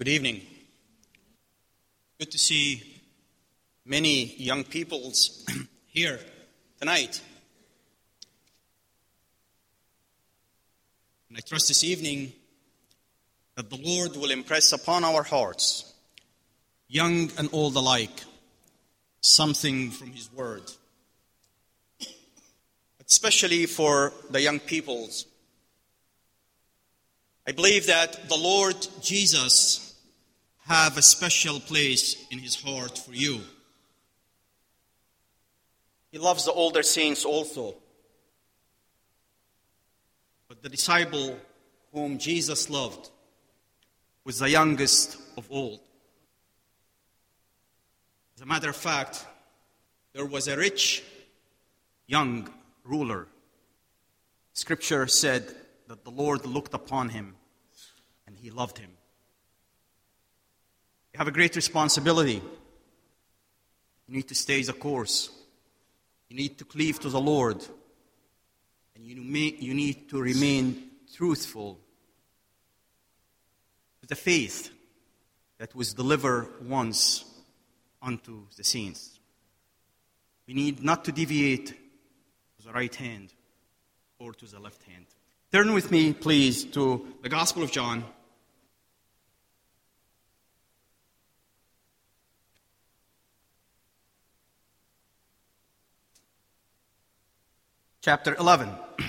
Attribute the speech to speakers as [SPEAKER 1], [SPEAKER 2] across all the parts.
[SPEAKER 1] Good evening. Good to see many young peoples here tonight. And I trust this evening that the Lord will impress upon our hearts, young and old alike, something from His Word. Especially for the young peoples. I believe that the Lord Jesus have a special place in His heart for you. He loves the older saints also. But the disciple whom Jesus loved was the youngest of all. As a matter of fact, there was a rich young ruler. Scripture said that the Lord looked upon him and He loved him. You have a great responsibility. You need to stay the course. You need to cleave to the Lord. And you need to remain truthful to the faith that was delivered once unto the saints. We need not to deviate to the right hand or to the left hand. Turn with me, please, to the Gospel of John. Chapter 11.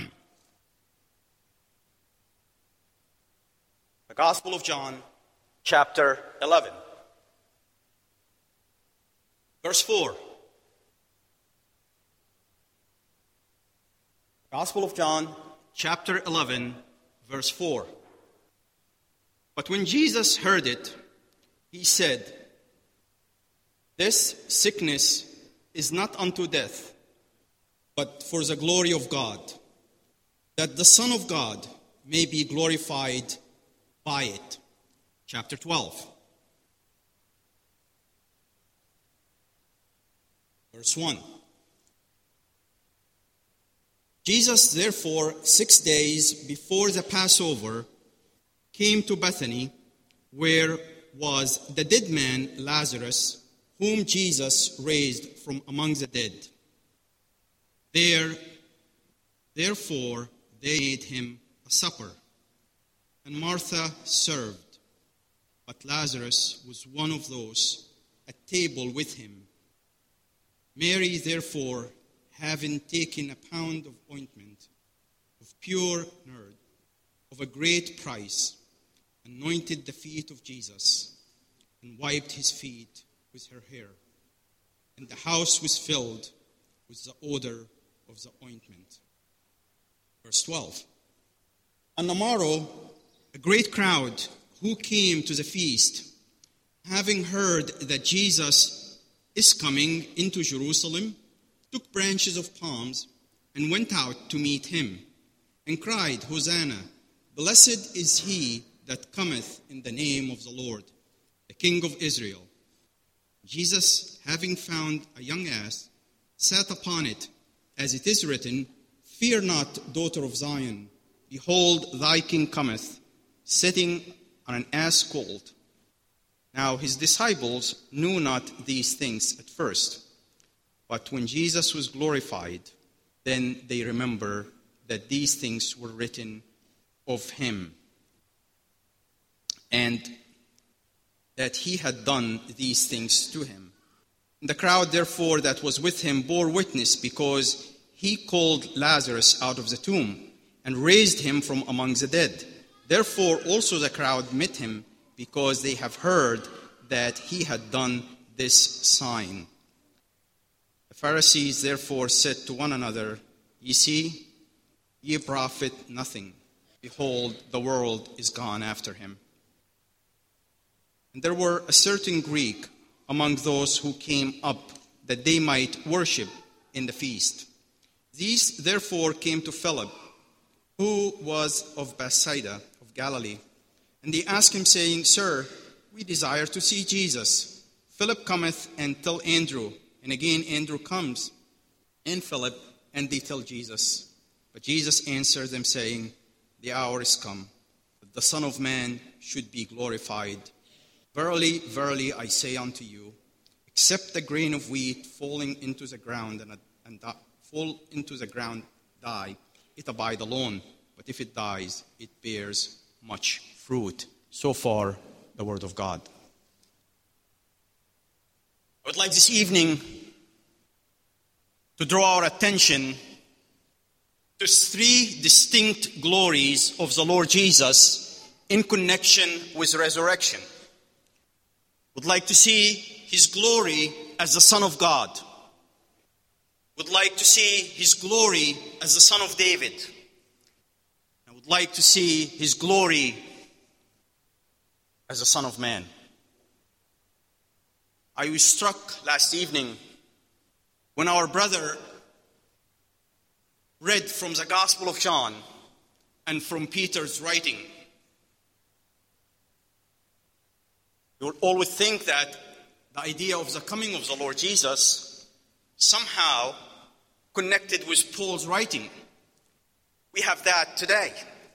[SPEAKER 1] The Gospel of John, chapter 11. Verse 4. Gospel of John, chapter 11, verse 4. But when Jesus heard it, He said, "This sickness is not unto death, but for the glory of God, that the Son of God may be glorified by it." Chapter 12. Verse 1. Jesus, therefore, 6 days before the Passover, came to Bethany, where was the dead man Lazarus, whom Jesus raised from among the dead. Therefore, they made him a supper, and Martha served, but Lazarus was one of those at table with him. Mary, therefore, having taken a pound of ointment of pure nard of a great price, anointed the feet of Jesus, and wiped his feet with her hair. And the house was filled with the odor of the ointment. Verse 12. On the morrow, a great crowd who came to the feast, having heard that Jesus is coming into Jerusalem, took branches of palms and went out to meet him, and cried, "Hosanna! Blessed is he that cometh in the name of the Lord, the King of Israel." Jesus, having found a young ass, sat upon it, as it is written, "Fear not, daughter of Zion. Behold, thy king cometh, sitting on an ass colt." Now his disciples knew not these things at first. But when Jesus was glorified, then they remember that these things were written of him, and that he had done these things to him. And the crowd, therefore, that was with him bore witness, because he called Lazarus out of the tomb, and raised him from among the dead. Therefore also the crowd met him, because they have heard that he had done this sign. The Pharisees therefore said to one another, "Ye see, ye profit nothing. Behold, the world is gone after him." And there were a certain Greek among those who came up, that they might worship in the feast. These therefore came to Philip, who was of Bethsaida of Galilee. And they asked him, saying, "Sir, we desire to see Jesus." Philip cometh and tell Andrew. And again Andrew comes, and Philip, and they tell Jesus. But Jesus answered them, saying, "The hour is come, that the Son of Man should be glorified. Verily, verily, I say unto you, except the grain of wheat falling into the ground and fall into the ground die, it abide alone. But if it dies, it bears much fruit. So far, the word of God. I would like this evening to draw our attention to three distinct glories of the Lord Jesus in connection with resurrection. Would like to see his glory as the Son of God. Would like to see his glory as the Son of David. I would like to see his glory as the Son of Man. I was struck last evening when our brother read from the Gospel of John and from Peter's writing. You will always think that the idea of the coming of the Lord Jesus somehow connected with Paul's writing. We have that today.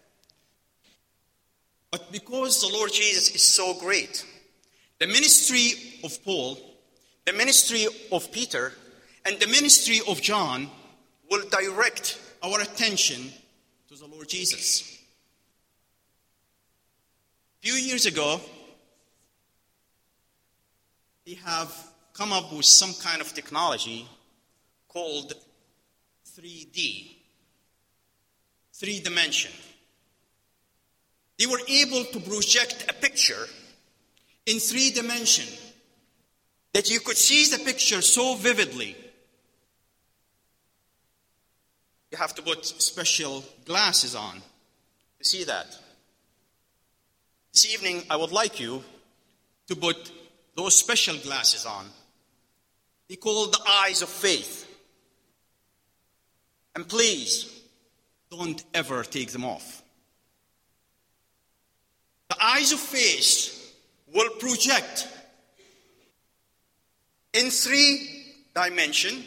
[SPEAKER 1] But because the Lord Jesus is so great, the ministry of Paul, the ministry of Peter, and the ministry of John will direct our attention to the Lord Jesus. A few years ago, they have come up with some kind of technology called 3D, three-dimension. They were able to project a picture in 3D that you could see the picture so vividly. You have to put special glasses on to see that. This evening, I would like you to put those special glasses on. They call the eyes of faith. And please, don't ever take them off. The eyes of faith will project in 3D,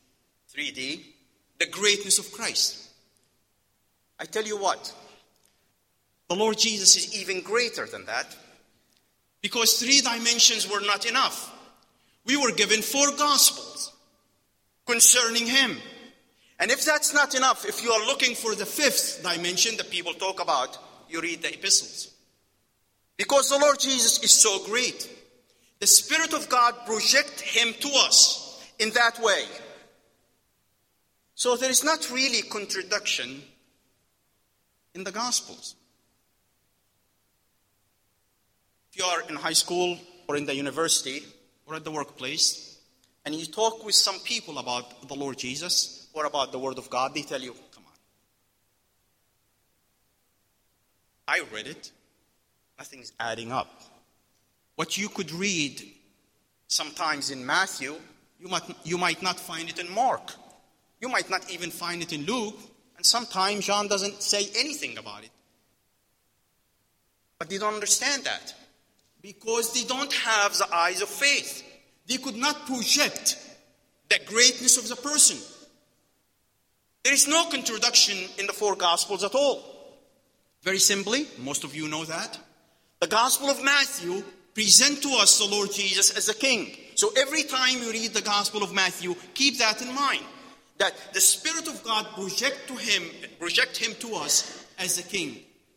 [SPEAKER 1] the greatness of Christ. I tell you what, the Lord Jesus is even greater than that, because 3 dimensions were not enough. We were given 4 Gospels concerning him. And if that's not enough, if you are looking for the 5th dimension that people talk about, you read the epistles. Because the Lord Jesus is so great, the Spirit of God projects him to us in that way. So there is not really contradiction in the Gospels. If you are in high school or in the university or at the workplace, and you talk with some people about the Lord Jesus or about the Word of God, they tell you, come on. I read it. Nothing's adding up. What you could read sometimes in Matthew, you might not find it in Mark. You might not even find it in Luke. And sometimes John doesn't say anything about it. But they don't understand that, because they don't have the eyes of faith. They could not project the greatness of the person. There is no contradiction in the 4 Gospels at all. Very simply, most of you know that, the Gospel of Matthew presents to us the Lord Jesus as a king. So every time you read the Gospel of Matthew, keep that in mind, that the Spirit of God project him to us as a king.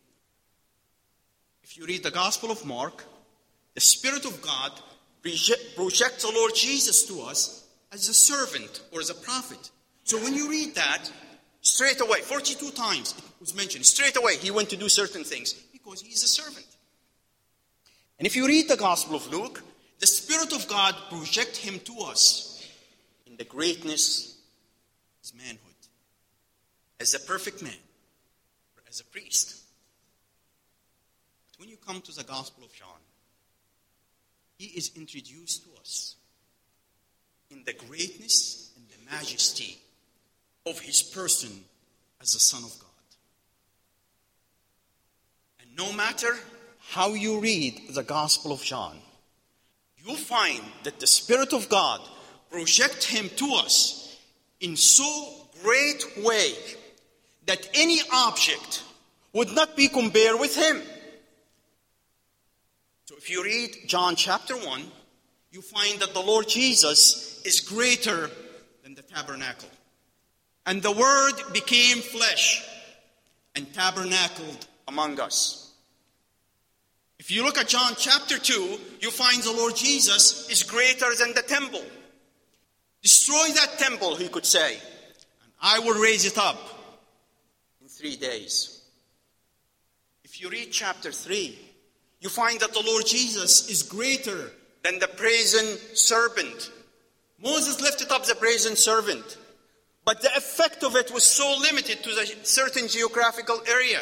[SPEAKER 1] If you read the Gospel of Mark, the Spirit of God projects the Lord Jesus to us as a servant or as a prophet. So when you read that, straight away, 42 times it was mentioned, straight away he went to do certain things because he is a servant. And if you read the Gospel of Luke, the Spirit of God projects him to us in the greatness of his manhood, as a perfect man, or as a priest. But when you come to the Gospel of John, he is introduced to us in the greatness and the majesty of his person as the Son of God. And no matter how you read the Gospel of John, you find that the Spirit of God projects him to us in so great way that any object would not be compared with him. So if you read John chapter 1, you find that the Lord Jesus is greater than the tabernacle. And the Word became flesh and tabernacled among us. If you look at John chapter 2, you find the Lord Jesus is greater than the temple. Destroy that temple, he could say, and I will raise it up in 3 days. If you read chapter 3, you find that the Lord Jesus is greater than the brazen serpent. Moses lifted up the brazen serpent, but the effect of it was so limited to a certain geographical area.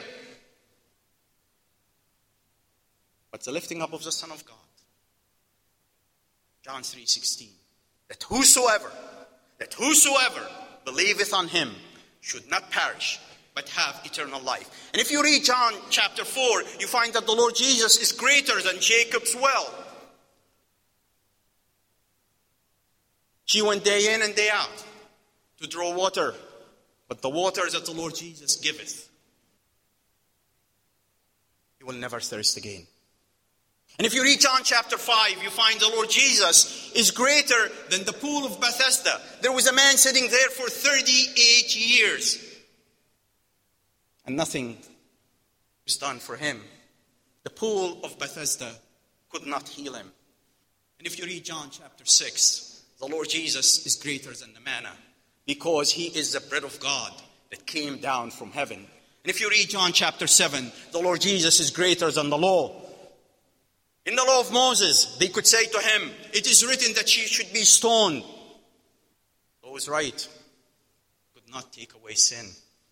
[SPEAKER 1] But the lifting up of the Son of God, John 3:16, that whosoever believeth on him should not perish, but have eternal life. And if you read John chapter 4, you find that the Lord Jesus is greater than Jacob's well. She went day in and day out to draw water, but the water that the Lord Jesus giveth, he will never thirst again. And if you read John chapter 5, you find the Lord Jesus is greater than the pool of Bethesda. There was a man sitting there for 38 years. And nothing was done for him. The pool of Bethesda could not heal him. And if you read John chapter 6, the Lord Jesus is greater than the manna, because he is the bread of God that came down from heaven. And if you read John chapter 7, the Lord Jesus is greater than the law. In the law of Moses, they could say to him, it is written that she should be stoned. The law was right. It could not take away sin.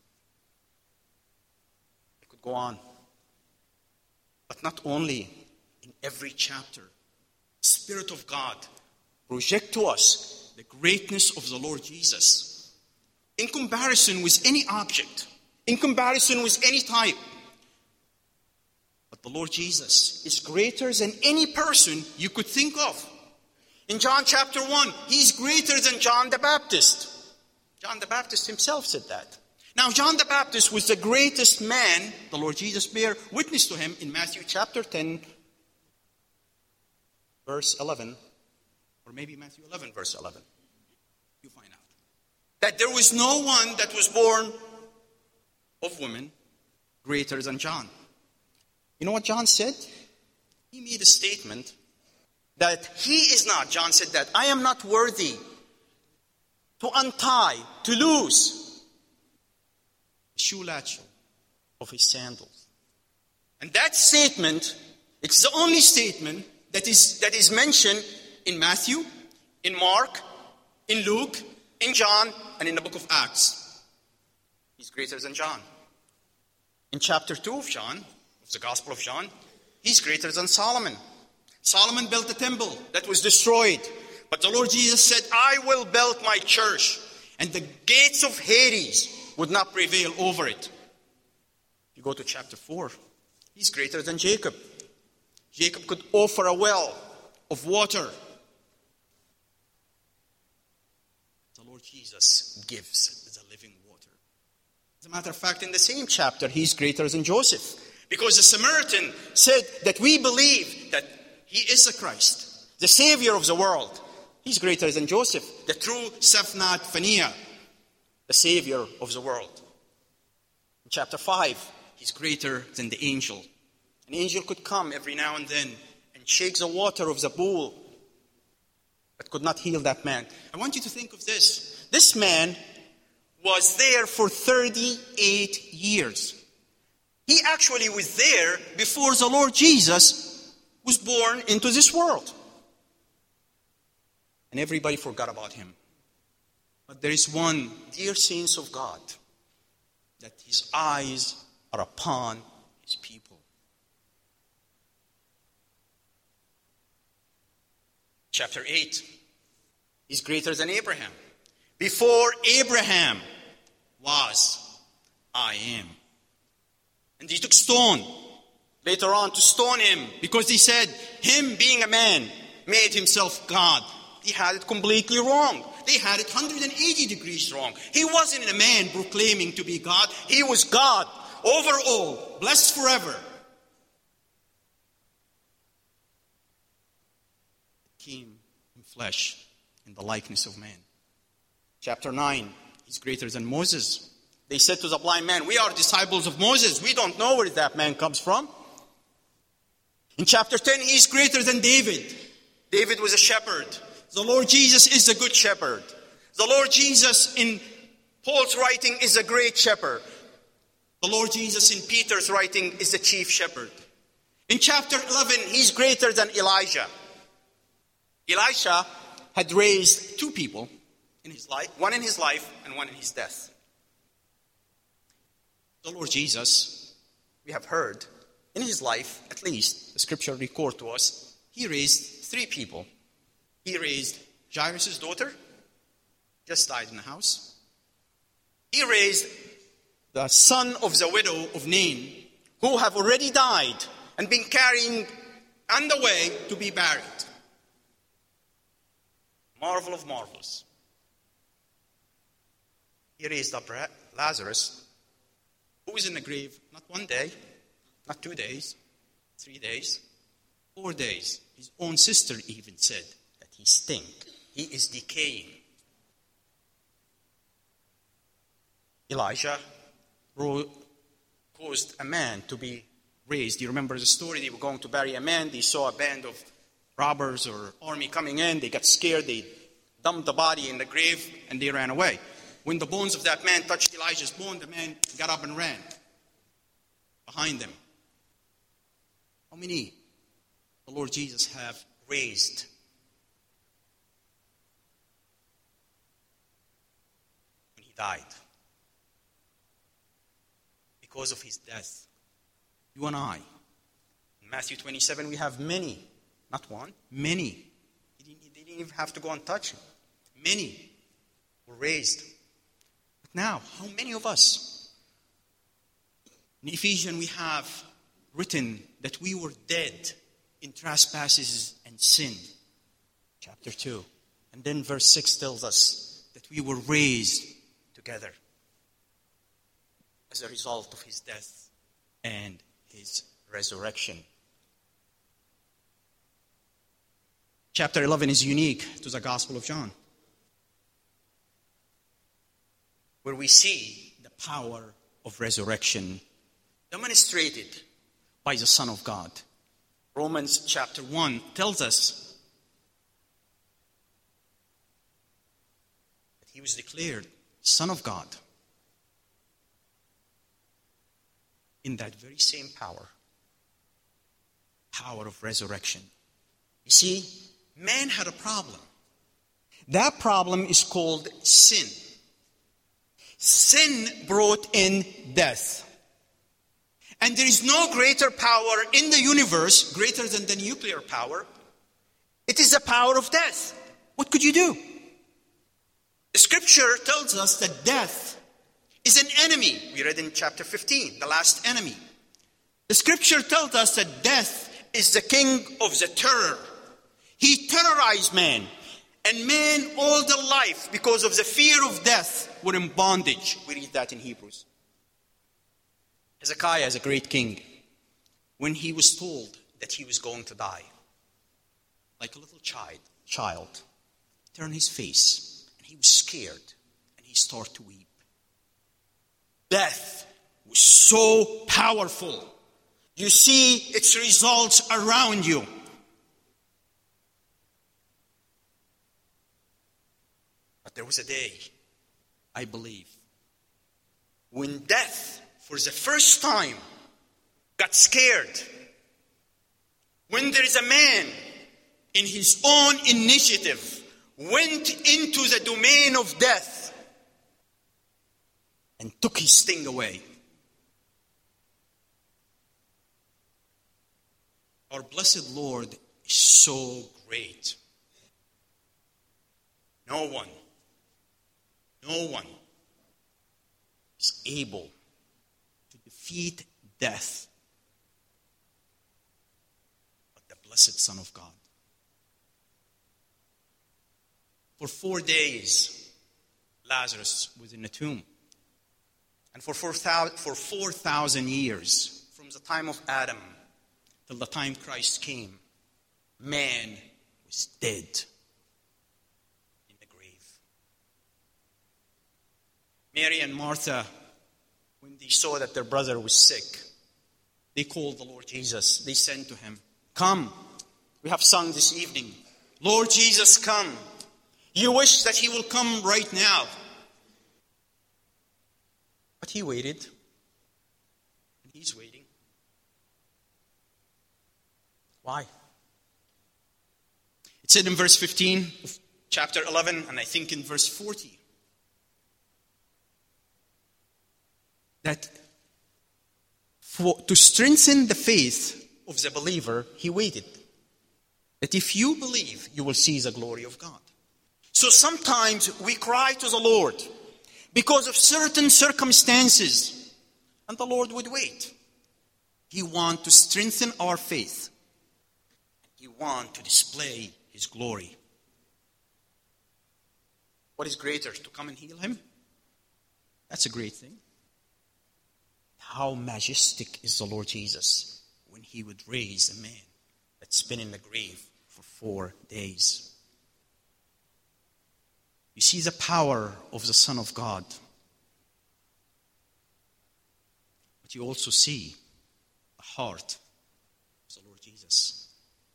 [SPEAKER 1] It could go on. But not only in every chapter, the Spirit of God project to us the greatness of the Lord Jesus. In comparison with any object, in comparison with any type, but the Lord Jesus is greater than any person you could think of. In John chapter 1, he's greater than John the Baptist. John the Baptist himself said that. Now, John the Baptist was the greatest man. The Lord Jesus bear witness to him in Matthew chapter 10, verse 11. Or maybe Matthew 11, verse 11. You find out. That there was no one that was born of woman greater than John. You know what John said? He made a statement that he is not, John said that, I am not worthy to untie, to loose the shoe latch of his sandals. And that statement, it's the only statement that is mentioned in Matthew, in Mark, in Luke, in John, and in the book of Acts. He's greater than John. In chapter 2 of John, of the Gospel of John, he's greater than Solomon. Solomon built a temple that was destroyed. But the Lord Jesus said, I will build my church, and the gates of Hades would not prevail over it. You go to chapter 4, he's greater than Jacob. Jacob could offer a well of water. The Lord Jesus gives the living water. As a matter of fact, in the same chapter, he's greater than Joseph. Because the Samaritan said that we believe that he is the Christ, the Savior of the world. He's greater than Joseph, the true Sephnat Phaneah, the Savior of the world. In chapter 5, he's greater than the angel. An angel could come every now and then and shake the water of the pool, but could not heal that man. I want you to think of this. This man was there for 38 years. He actually was there before the Lord Jesus was born into this world. And everybody forgot about him. But there is one, dear saints of God, that his eyes are upon his people. Chapter 8, he's greater than Abraham. Before Abraham was, I am. And he took stone later on to stone him, because he said, him being a man made himself God. He had it completely wrong. They had it 180 degrees wrong. He wasn't a man proclaiming to be God. He was God over all, blessed forever. came in flesh in the likeness of man. Chapter 9, he's greater than Moses. They said to the blind man, we are disciples of Moses. We don't know where that man comes from. In chapter 10, he's greater than David. David was a shepherd. The Lord Jesus is the good shepherd. The Lord Jesus in Paul's writing is a great shepherd. The Lord Jesus in Peter's writing is the chief shepherd. In chapter 11, he's greater than Elijah. Elisha had raised two people in his life, one in his life and one in his death. The Lord Jesus, we have heard, in his life, at least, the scripture record to us, he raised three people. He raised Jairus' daughter, just died in the house. He raised the son of the widow of Nain, who have already died and been carrying on the way to be buried. Marvel of marvels. He raised up Lazarus, who was in the grave not 1 day, not 2 days, 3 days, 4 days. His own sister even said that he stink. He is decaying. Elijah caused a man to be raised. You remember the story? They were going to bury a man. They saw a band of robbers or army coming in. They got scared. They dumped the body in the grave and they ran away. When the bones of that man touched Elijah's bone, the man got up and ran behind them. How many the Lord Jesus have raised? When he died. Because of his death. You and I. In Matthew 27, we have many. Not one, many. They didn't even have to go and touch him. Many were raised. But now, how many of us? In Ephesians, we have written that we were dead in trespasses and sin. Chapter 2. And then verse 6 tells us that we were raised together as a result of his death and his resurrection. Chapter 11 is unique to the Gospel of John, where we see the power of resurrection demonstrated by the Son of God. Romans chapter 1 tells us that he was declared Son of God in that very same power of resurrection. You see, man had a problem. That problem is called sin. Sin brought in death. And there is no greater power in the universe, greater than the nuclear power. It is the power of death. What could you do? The scripture tells us that death is an enemy. We read in chapter 15, the last enemy. The scripture tells us that death is the king of the terror. He terrorized man. And man all their life, because of the fear of death, were in bondage. We read that in Hebrews. Hezekiah is a great king. When he was told that he was going to die, like a little child, turned his face, and he was scared, and he started to weep. Death was so powerful. You see its results around you. But there was a day, I believe, when death, for the first time, got scared. When there is a man, in his own initiative, went into the domain of death and took his sting away. Our blessed Lord is so great. No one is able to defeat death but the blessed Son of God. For 4 days, Lazarus was in the tomb. And for 4,000 years, from the time of Adam till the time Christ came, man was was dead in the grave. Mary and Martha, when they saw that their brother was sick, they called the Lord Jesus. They said to him, "Come." We have sung this evening, "Lord Jesus, come." You wish that he will come right now. But he waited. And he's waiting. Why? It said in verse 15 of chapter 11, and I think in verse 40, that to strengthen the faith of the believer, he waited. That if you believe, you will see the glory of God. So sometimes we cry to the Lord because of certain circumstances, and the Lord would wait. He wants to strengthen our faith. He wants to display his glory. What is greater, to come and heal him? That's a great thing. How majestic is the Lord Jesus when he would raise a man that's been in the grave for 4 days. You see the power of the Son of God. But you also see the heart of the Lord Jesus.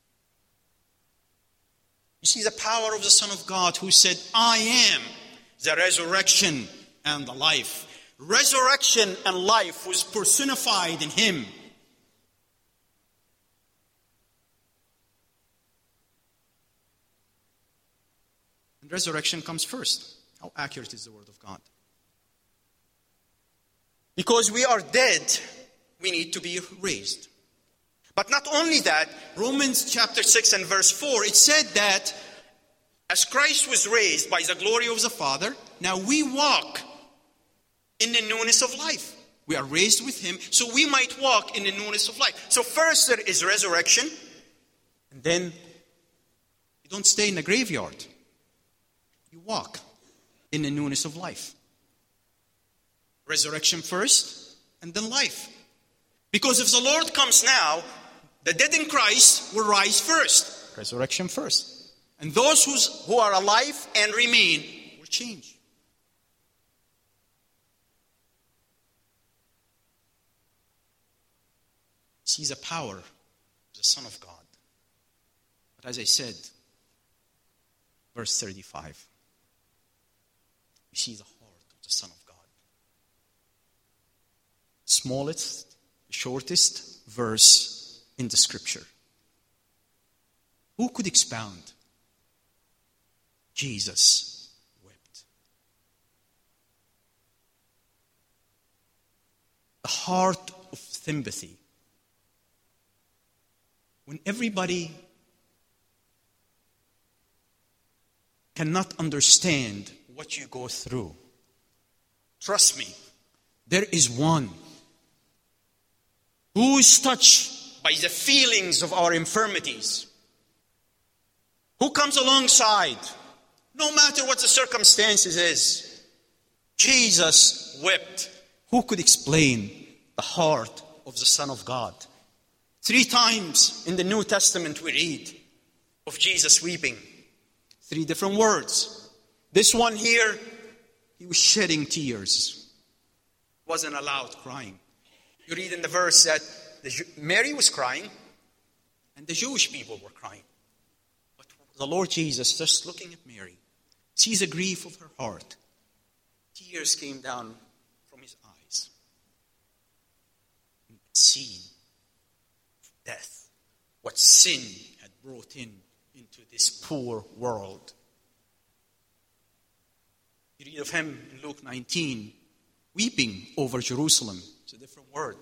[SPEAKER 1] You see the power of the Son of God who said, "I am the resurrection and the life." Resurrection and life was personified in him. And resurrection comes first. How accurate is the word of God? Because we are dead, we need to be raised. But not only that, Romans chapter 6 and verse 4, it said that as Christ was raised by the glory of the Father, now we walk in the newness of life. We are raised with him, so we might walk in the newness of life. So first there is resurrection, and then you don't stay in the graveyard. You walk in the newness of life. Resurrection first, and then life. Because if the Lord comes now, the dead in Christ will rise first. Resurrection first. And those who are alive and remain will change. See the power of the Son of God. But as I said, verse 35, you see the heart of the Son of God. Smallest, shortest verse in the scripture. Who could expound? Jesus wept. The heart of sympathy. When everybody cannot understand what you go through, trust me, there is one who is touched by the feelings of our infirmities, who comes alongside, no matter what the circumstances is. Jesus wept. Who could explain the heart of the Son of God? 3 times in the New Testament we read of Jesus weeping. 3 different words. This one here, he was shedding tears. Wasn't allowed crying. You read in the verse that Mary was crying and the Jewish people were crying. But the Lord Jesus, just looking at Mary, sees the grief of her heart. Tears came down from his eyes. And seen death, what sin had brought into this poor world. You read of him in Luke 19, weeping over Jerusalem. It's a different word.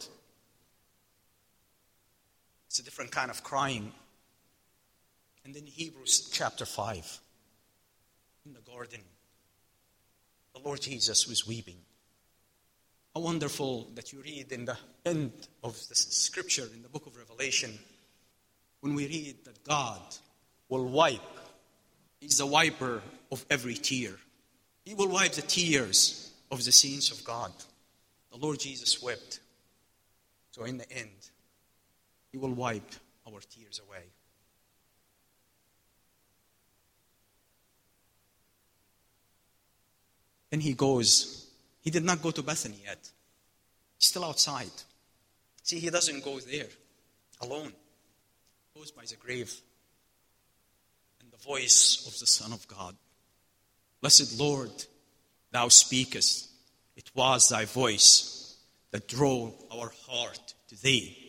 [SPEAKER 1] It's a different kind of crying. And then Hebrews chapter 5, in the garden, the Lord Jesus was weeping. How wonderful that you read in the end of the scripture in the book of Revelation, when we read that God will wipe. He's the wiper of every tear. He will wipe the tears of the saints of God. The Lord Jesus wept. So in the end, he will wipe our tears away.
[SPEAKER 2] Then he goes. He did not go to Bethany yet. He's still outside. See, he doesn't go there alone. He goes by the grave. And the voice of the Son of God. Blessed Lord, thou speakest. It was thy voice that drove our heart to thee.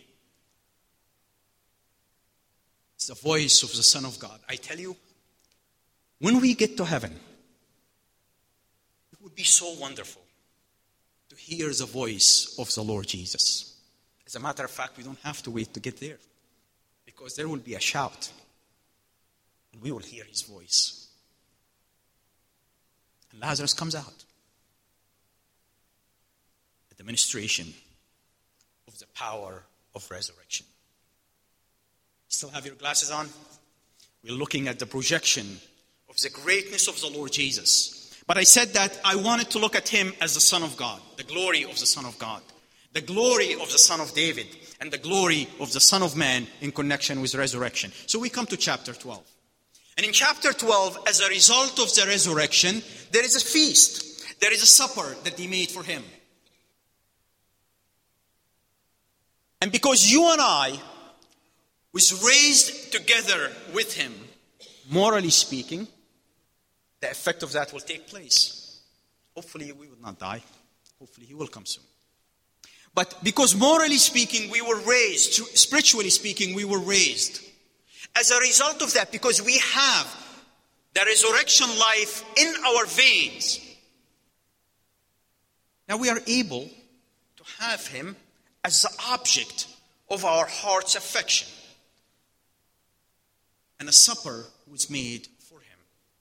[SPEAKER 2] It's the voice of the Son of God. I tell you, when we get to heaven, it would be so wonderful to hear the voice of the Lord Jesus. As a matter of fact, we don't have to wait to get there, because there will be a shout, and we will hear his voice. And Lazarus comes out at the ministration of the power of resurrection. Still have your glasses on? We're looking at the projection of the greatness of the Lord Jesus. But I said that I wanted to look at him as the Son of God, the glory of the Son of God, the glory of the Son of David, and the glory of the Son of Man in connection with resurrection. So we come to chapter 12. And in chapter 12, as a result of the resurrection, there is a feast. There is a supper that they made for him. And because you and I was raised together with him, morally speaking, the effect of that will take place. Hopefully we will not die. Hopefully he will come soon. But because morally speaking we were raised, spiritually speaking we were raised. As a result of that, because we have the resurrection life in our veins, now we are able to have him as the object of our heart's affection. And a supper was made for him.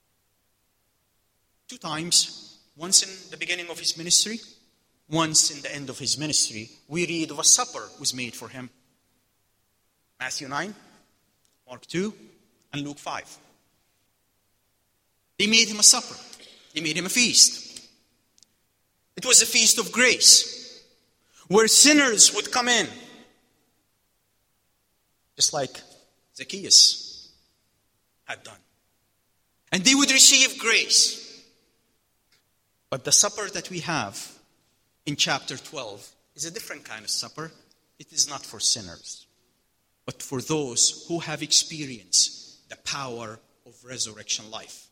[SPEAKER 2] 2 times, once in the beginning of his ministry, once in the end of his ministry, we read of a supper was made for him. Matthew 9, Mark 2, and Luke 5. They made him a supper. They made him a feast. It was a feast of grace, where sinners would come in, just like Zacchaeus had done. And they would receive grace. But the supper that we have in chapter 12 is a different kind of supper. It is not for sinners, but for those who have experienced the power of resurrection life.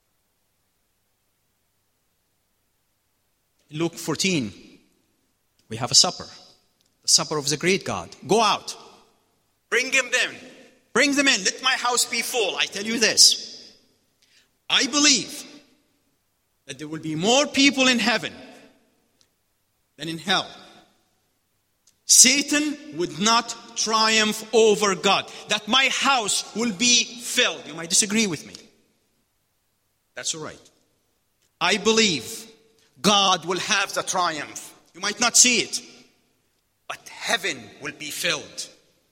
[SPEAKER 2] In Luke 14, we have a supper. The supper of the great God. Go out. Bring them in. Bring them in. Let my house be full. I tell you this. I believe that there will be more people in heaven than in hell. Satan would not triumph over God. That my house will be filled. You might disagree with me. That's all right. I believe God will have the triumph. You might not see it, but heaven will be filled.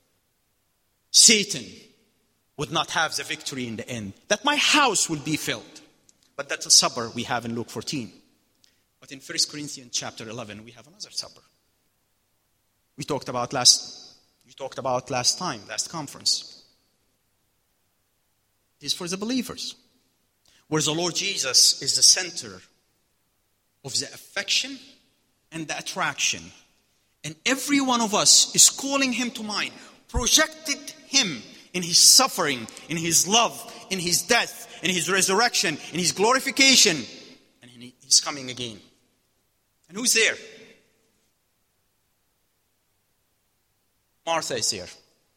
[SPEAKER 2] Satan would not have the victory in the end. That my house will be filled. But that's a supper we have in Luke 14. But in 1 Corinthians chapter 11, we have another supper. You talked about last conference. It is for the believers, where the Lord Jesus is the center of the affection and the attraction. And every one of us is calling him to mind, projected him in his suffering, in his love, in his death, in his resurrection, in his glorification, and in his coming again. And who's there? Martha is there.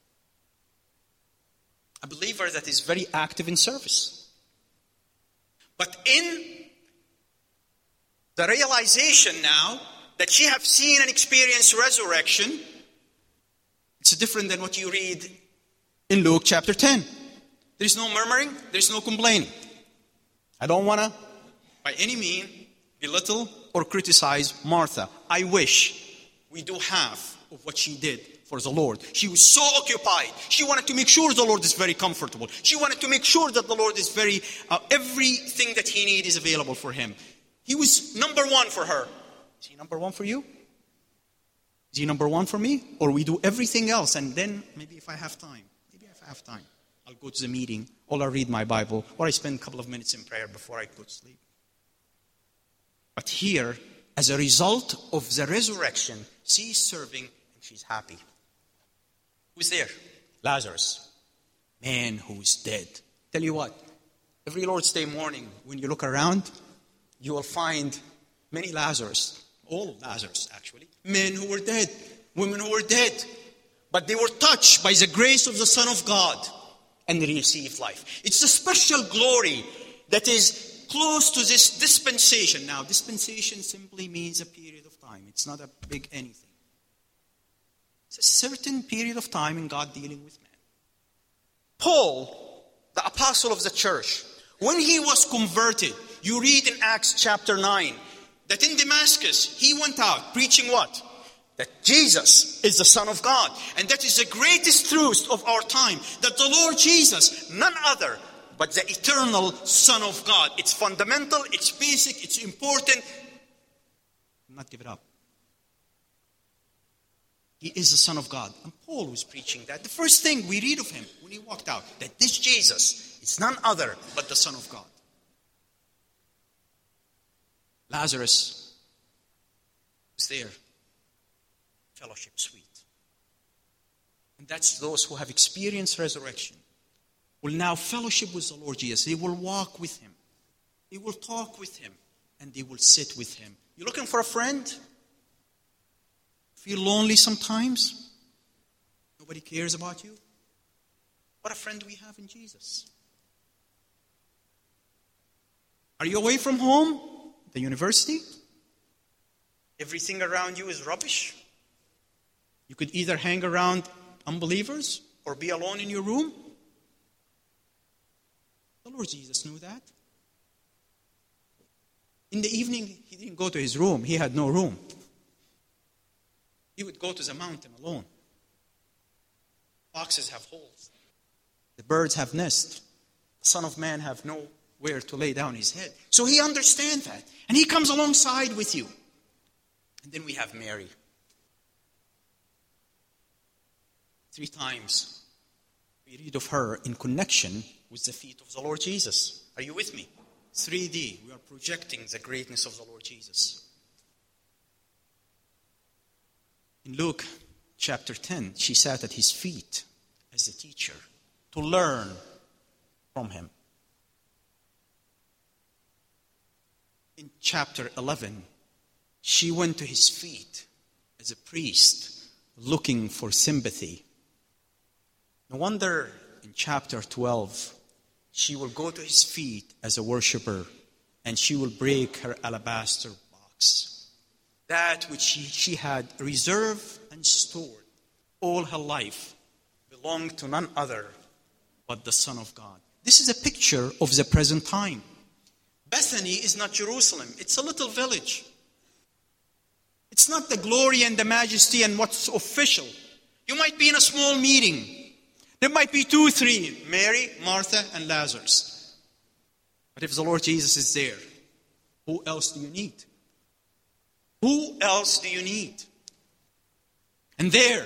[SPEAKER 2] A believer that is very active in service. But in the realization now that she have seen and experienced resurrection, it's different than what you read in Luke chapter 10. There's no murmuring, there's no complaining. I don't want to, by any means, belittle or criticize Martha. I wish we do half of what she did for the Lord. She was so occupied. She wanted to make sure the Lord is very comfortable. She wanted to make sure that the Lord is everything that he needs is available for him. He was number one for her. Is he number one for you? Is he number one for me? Or we do everything else, and then maybe if I have time, I'll go to the meeting, or I'll read my Bible, or I spend a couple of minutes in prayer before I go to sleep. But here, as a result of the resurrection, she is serving and she's happy. Who's there? Lazarus. Man who is dead. Tell you what, every Lord's Day morning, when you look around, you will find many Lazarus. All Lazarus, actually. Men who were dead. Women who were dead. But they were touched by the grace of the Son of God and they received life. It's a special glory that is close to this dispensation. Now, dispensation simply means a period of time. It's not a big anything. It's a certain period of time in God dealing with man. Paul, the apostle of the church, when he was converted, you read in Acts chapter 9, that in Damascus, he went out preaching what? That Jesus is the Son of God. And that is the greatest truth of our time. That the Lord Jesus, none other, but the eternal Son of God. It's fundamental, it's basic, it's important. Do not give it up. He is the Son of God. And Paul was preaching that. The first thing we read of him when he walked out, that this Jesus is none other but the Son of God. Lazarus was there. Fellowship suite. And that's those who have experienced resurrection will now fellowship with the Lord Jesus. They will walk with him. They will talk with him. And they will sit with him. You're looking for a friend? Feel lonely sometimes? Nobody cares about you? What a friend we have in Jesus. Are you away from home? The university? Everything around you is rubbish? You could either hang around unbelievers or be alone in your room. The Lord Jesus knew that. In the evening, he didn't go to his room. He had no room. He would go to the mountain alone. Foxes have holes. The birds have nests. The Son of Man have nowhere to lay down his head. So he understands that. And he comes alongside with you. And then we have Mary. 3 times we read of her in connection with the feet of the Lord Jesus. Are you with me? 3D. We are projecting the greatness of the Lord Jesus. In Luke chapter 10, she sat at his feet as a teacher to learn from him. In chapter 11, she went to his feet as a priest looking for sympathy. No wonder in chapter 12, she will go to his feet as a worshiper and she will break her alabaster box. That which she had reserved and stored all her life belonged to none other but the Son of God. This is a picture of the present time. Bethany is not Jerusalem. It's a little village. It's not the glory and the majesty and what's official. You might be in a small meeting. There might be 2, 3, Mary, Martha, and Lazarus. But if the Lord Jesus is there, who else do you need? Who else do you need? And there,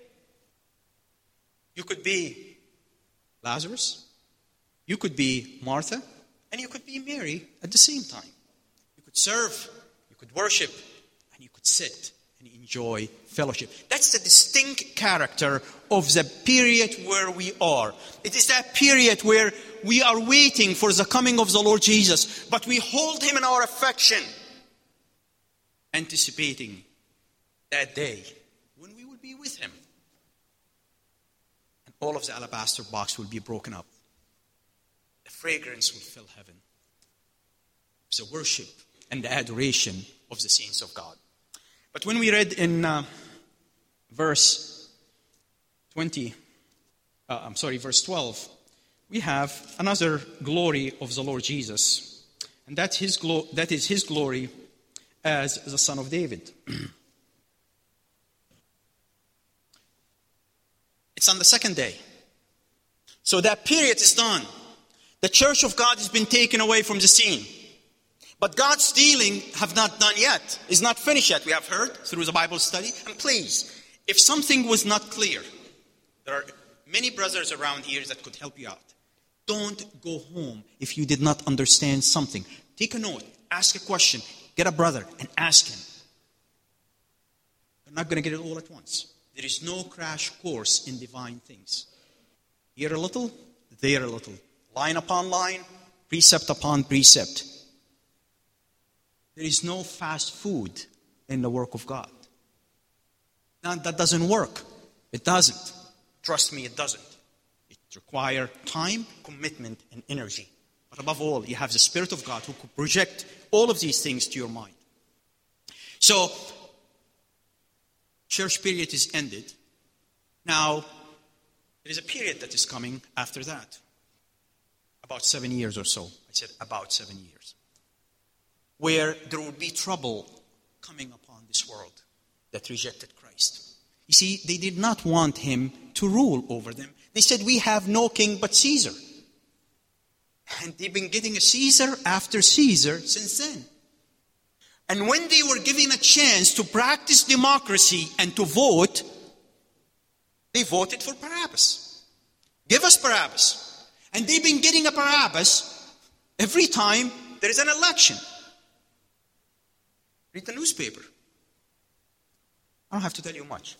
[SPEAKER 2] you could be Lazarus, you could be Martha, and you could be Mary at the same time. You could serve, you could worship, and you could sit and enjoy fellowship. That's the distinct character of the period where we are. It is that period where we are waiting for the coming of the Lord Jesus, but we hold him in our affection, anticipating that day when we will be with him. And all of the alabaster box will be broken up. The fragrance will fill heaven. The worship and the adoration of the saints of God. But when we read in verse 12, we have another glory of the Lord Jesus. And that is his glory as the Son of David. It's on the second day. So that period is done. The church of God has been taken away from the scene. But God's dealing have not done yet. Is not finished yet. We have heard through the Bible study. And please, if something was not clear, there are many brothers around here that could help you out. Don't go home if you did not understand something. Take a note. Ask a question. get a brother and ask him. You're not going to get it all at once. There is no crash course in divine things. Here a little, there a little. Line upon line, precept upon precept. There is no fast food in the work of God. Now, that doesn't work. It doesn't. Trust me, it doesn't. It requires time, commitment, and energy. But above all, you have the Spirit of God who could project all of these things to your mind. So, church period is ended. Now, there is a period that is coming after that. About 7 years or so. I said about 7 years. Where there will be trouble coming upon this world that rejected Christ. You see, they did not want him to rule over them. They said, we have no king but Caesar. And they've been getting a Caesar after Caesar since then. And when they were given a chance to practice democracy and to vote, they voted for Barabbas. Give us Barabbas. And they've been getting a Barabbas every time there is an election. Read the newspaper. I don't have to tell you much.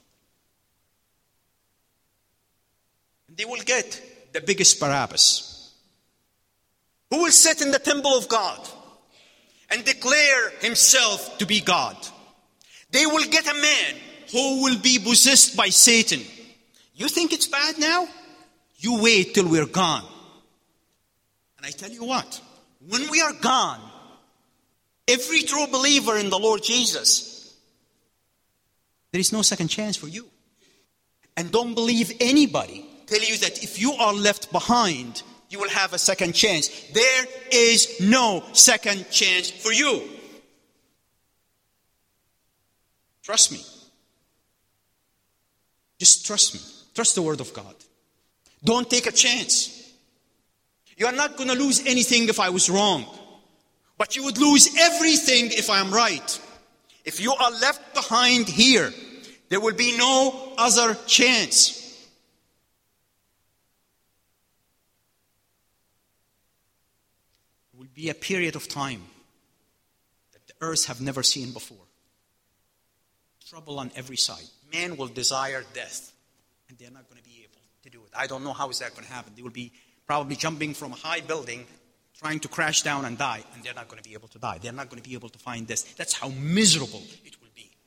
[SPEAKER 2] And they will get the biggest Barabbas, who will sit in the temple of God and declare himself to be God. They will get a man who will be possessed by Satan. You think it's bad now? You wait till we're gone. And I tell you what, when we are gone, every true believer in the Lord Jesus, there is no second chance for you. And don't believe anybody tell you that if you are left behind, you will have a second chance. There is no second chance for you. Trust me. Just trust me. Trust the word of God. Don't take a chance. You are not going to lose anything if I was wrong. But you would lose everything if I am right. If you are left behind here, there will be no other chance. It will be a period of time that the earth have never seen before. Trouble on every side. Man will desire death, and they're not going to be able to do it. I don't know how is that going to happen. They will be probably jumping from a high building, trying to crash down and die, and they're not going to be able to die. They're not going to be able to find this. That's how miserable it will be.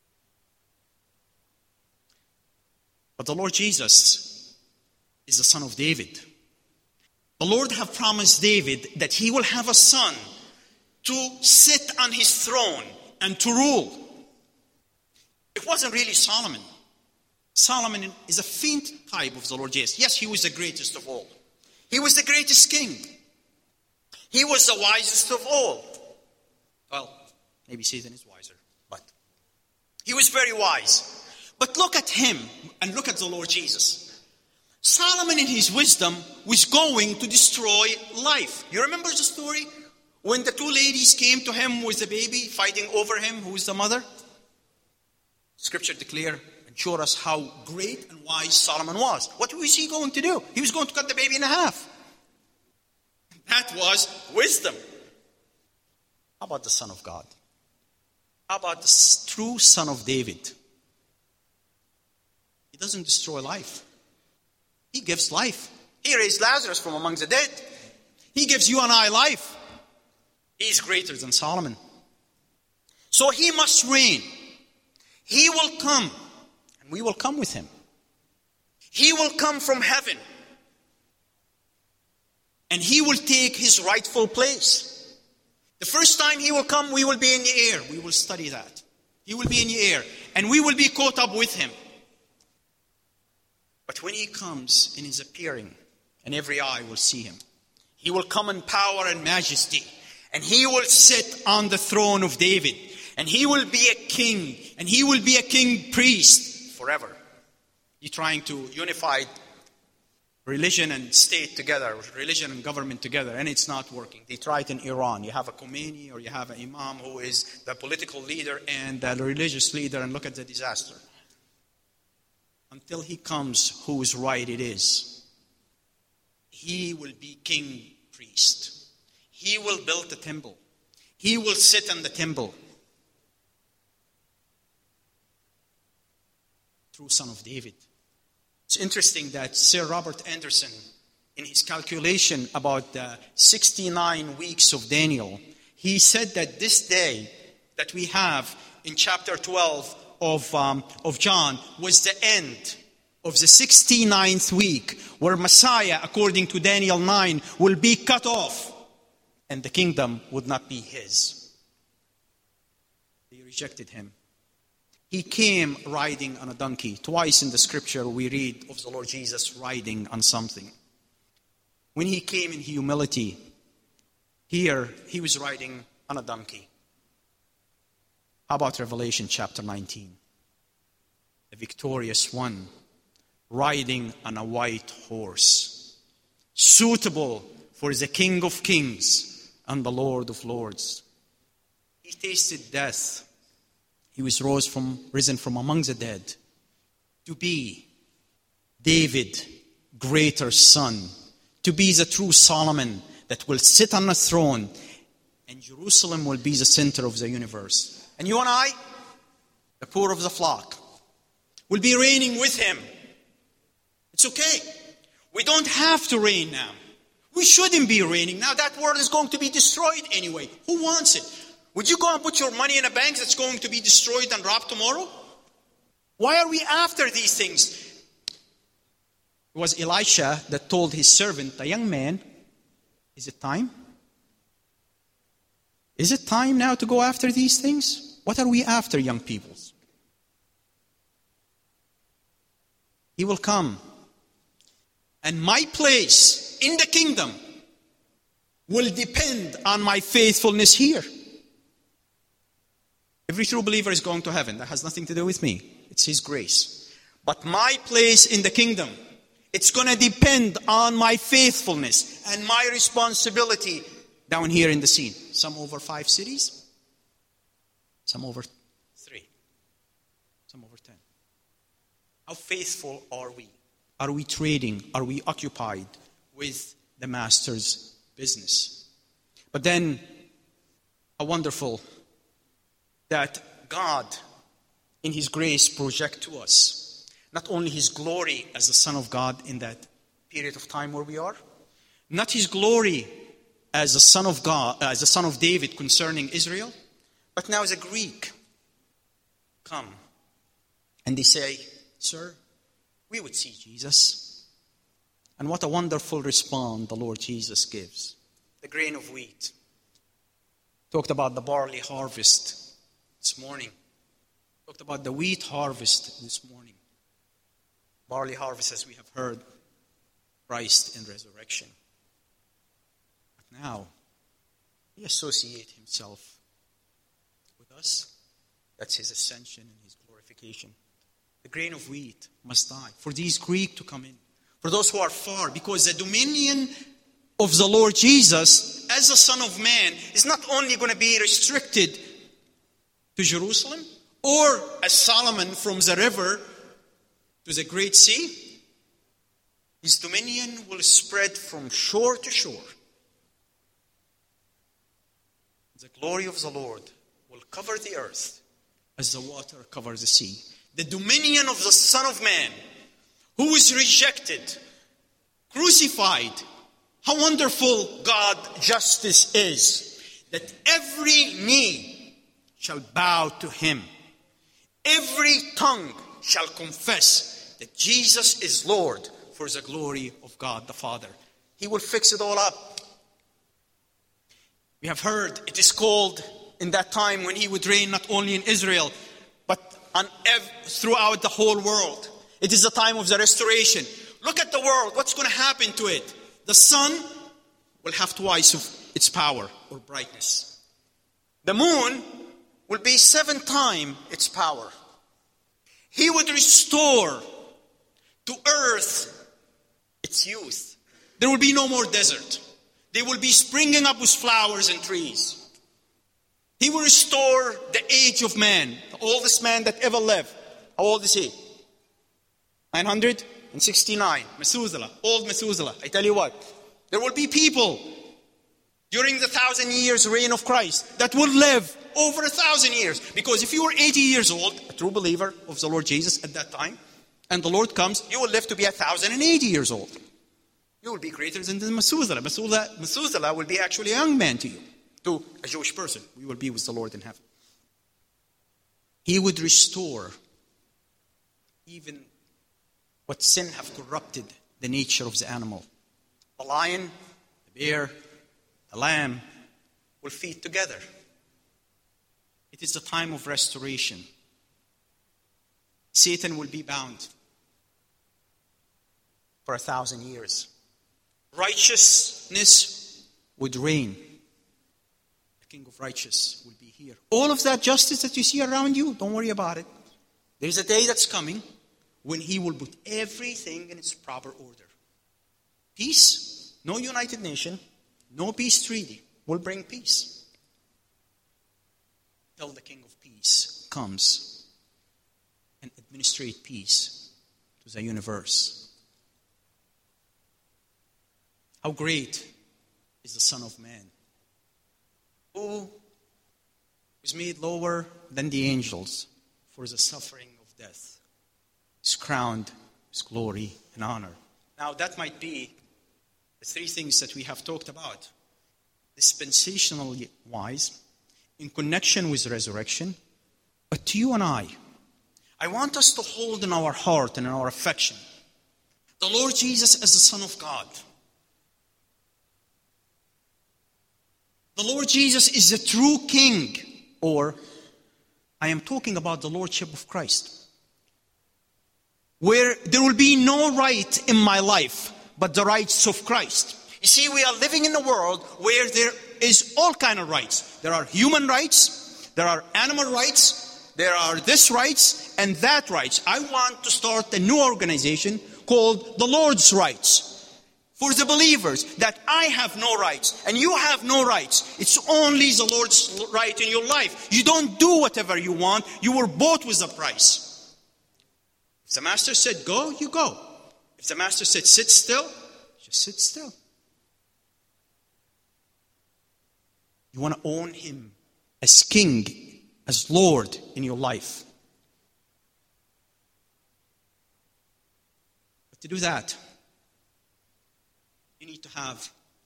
[SPEAKER 2] But the Lord Jesus is the son of David. The Lord have promised David that he will have a son to sit on his throne and to rule. It wasn't really Solomon. Solomon is a faint type of the Lord Jesus. Yes, he was the greatest of all. He was the greatest king. He was the wisest of all. Well, maybe Satan is wiser, but he was very wise. But look at him and look at the Lord Jesus. Solomon in his wisdom was going to destroy life. You remember the story? When the two ladies came to him with the baby, fighting over him, who is the mother? Scripture declare and showed us how great and wise Solomon was. What was he going to do? He was going to cut the baby in half. That was wisdom. How about the Son of God? How about the true Son of David? He doesn't destroy life. He gives life. He raised Lazarus from among the dead. He gives you and I life. He's greater than Solomon. So he must reign. He will come, and we will come with him. He will come from heaven, and he will take his rightful place. The first time he will come, we will be in the air. We will study that. He will be in the air, and we will be caught up with him. But when he comes in his appearing, and every eye will see him, he will come in power and majesty, and he will sit on the throne of David, and he will be a king, and he will be a king priest forever. You're trying to unify religion and state together, religion and government together, and it's not working. They tried in Iran. You have a Khomeini or you have an imam who is the political leader and the religious leader, and look at the disaster. Until he comes, who is right it is. He will be king priest. He will build the temple. He will sit in the temple. True son of David. It's interesting that Sir Robert Anderson, in his calculation about the 69 weeks of Daniel, he said that this day that we have in chapter 12 of John was the end of the 69th week, where Messiah, according to Daniel 9, will be cut off and the kingdom would not be his. They rejected him. He came riding on a donkey. Twice in the scripture we read of the Lord Jesus riding on something. When he came in humility, here he was riding on a donkey. How about Revelation chapter 19? The victorious one, riding on a white horse, suitable for the King of Kings and the Lord of Lords. He tasted death. He was risen from among the dead to be David, greater son, to be the true Solomon that will sit on a throne, and Jerusalem will be the center of the universe. And you and I, the poor of the flock, will be reigning with him. It's okay. We don't have to reign now. We shouldn't be reigning now. That world is going to be destroyed anyway. Who wants it? Would you go and put your money in a bank that's going to be destroyed and robbed tomorrow? Why are we after these things? It was Elisha that told his servant, the young man, is it time? Is it time now to go after these things? What are we after, young people? He will come. And my place in the kingdom will depend on my faithfulness here. Every true believer is going to heaven. That has nothing to do with me. It's His grace. But my place in the kingdom, it's going to depend on my faithfulness and my responsibility down here in the scene. Some over 5 cities. Some over 3. Some over 10. How faithful are we? Are we trading? Are we occupied with the Master's business? But then, how wonderful that God, in His grace, project to us not only His glory as the Son of God in that period of time where we are, not His glory as the Son of God, as the Son of David concerning Israel, but now as a Greek come and they say, "Sir, we would see Jesus." And what a wonderful response the Lord Jesus gives. The grain of wheat. Talked about the barley harvest this morning. Talked about the wheat harvest this morning. Barley harvest, as we have heard, Christ in resurrection. But now, He associates Himself with us. That's His ascension and His glorification. The grain of wheat must die for these Greeks to come in. For those who are far, because the dominion of the Lord Jesus as the Son of Man is not only going to be restricted to Jerusalem, or as Solomon from the river to the great sea. His dominion will spread from shore to shore. The glory of the Lord will cover the earth as the water covers the sea. The dominion of the Son of Man, who was rejected, crucified. How wonderful God's justice is, that every knee shall bow to Him. Every tongue shall confess that Jesus is Lord, for the glory of God the Father. He will fix it all up. We have heard it is called in that time when He would reign not only in Israel, but throughout the whole world. It is the time of the restoration. Look at the world. What's going to happen to it? The sun will have twice of its power or brightness. The moon will be 7 times its power. He would restore to earth its youth. There will be no more desert. They will be springing up with flowers and trees. He will restore the age of man, the oldest man that ever lived. How old is he? 969. Methuselah, old Methuselah. I tell you what, there will be people during the 1,000 years reign of Christ that will live over 1,000 years. Because if you were 80 years old, a true believer of the Lord Jesus at that time, and the Lord comes, you will live to be 1,080 years old. You will be greater than the Methuselah. Methuselah will be actually a young man to you, to a Jewish person. We will be with the Lord in heaven. He would restore even what sin have corrupted the nature of the animal. The lion, the bear, the lamb will feed together. It is the time of restoration. Satan will be bound for 1,000 years. Righteousness would reign. The King of Righteousness will be here. All of that justice that you see around you, don't worry about it. There is a day that's coming when he will put everything in its proper order. Peace, no United Nation, no peace treaty will bring peace. Till the King of Peace comes and administrate peace to the universe. How great is the Son of Man, who is made lower than the angels for the suffering of death, is crowned with glory and honor. Now that might be the three things that we have talked about, dispensationally wise, in connection with resurrection. But to you and I want us to hold in our heart and in our affection the Lord Jesus as the Son of God. The Lord Jesus is the true King, or I am talking about the Lordship of Christ, where there will be no right in my life but the rights of Christ. You see, we are living in a world where there is all kind of rights. There are human rights, there are animal rights, there are this rights and that rights. I want to start a new organization called the Lord's Rights. For the believers, that I have no rights and you have no rights. It's only the Lord's right in your life. You don't do whatever you want. You were bought with a price. If the master said go, you go. If the master said sit still, just sit still. You want to own him as king, as Lord in your life. But to do that, you need to have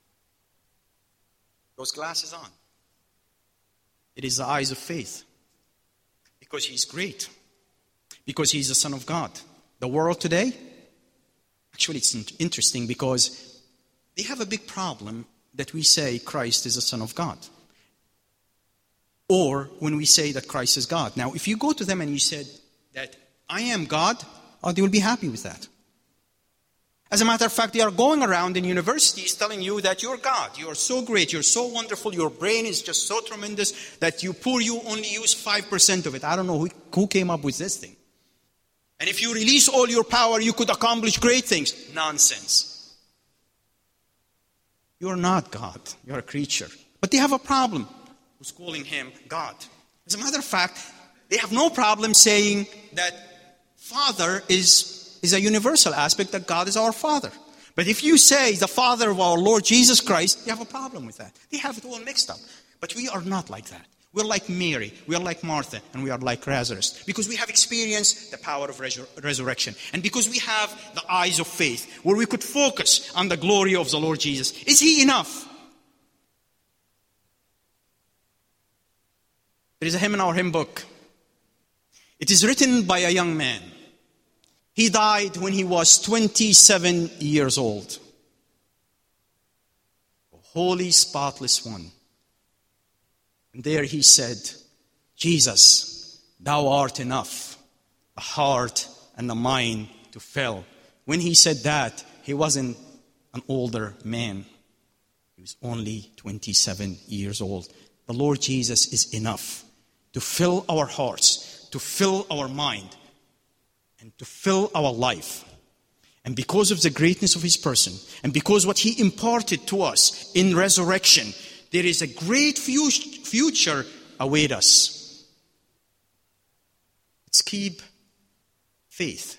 [SPEAKER 2] those glasses on. It is the eyes of faith. Because he's great. Because he's the Son of God. The world today, actually it's interesting because they have a big problem that we say Christ is the Son of God. Or when we say that Christ is God. Now, if you go to them and you said that I am God, they will be happy with that. As a matter of fact, they are going around in universities telling you that you're God. You are so great. You're so wonderful. Your brain is just so tremendous that you only use 5% of it. I don't know who came up with this thing. And if you release all your power, you could accomplish great things. Nonsense. You're not God. You're a creature. But they have a problem with calling him God. As a matter of fact, they have no problem saying that Father is a universal aspect, that God is our Father. But if you say the Father of our Lord Jesus Christ, you have a problem with that. They have it all mixed up. But we are not like that. We're like Mary, we are like Martha, and we are like Lazarus. Because we have experienced the power of resurrection. And because we have the eyes of faith, where we could focus on the glory of the Lord Jesus. Is he enough? There is a hymn in our hymn book. It is written by a young man. He died when he was 27 years old. A holy, spotless one. And there he said, Jesus, thou art enough, the heart and the mind to fill. When he said that, he wasn't an older man. He was only 27 years old. The Lord Jesus is enough to fill our hearts, to fill our mind, and to fill our life. And because of the greatness of his person, and because what he imparted to us in resurrection, there is a great future await us. Let's keep faith.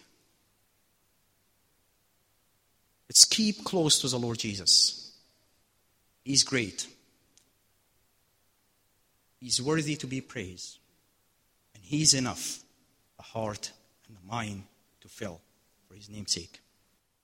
[SPEAKER 2] Let's keep close to the Lord Jesus. He's great. He's worthy to be praised. And He's enough, the heart and the mind to fill for His name's sake.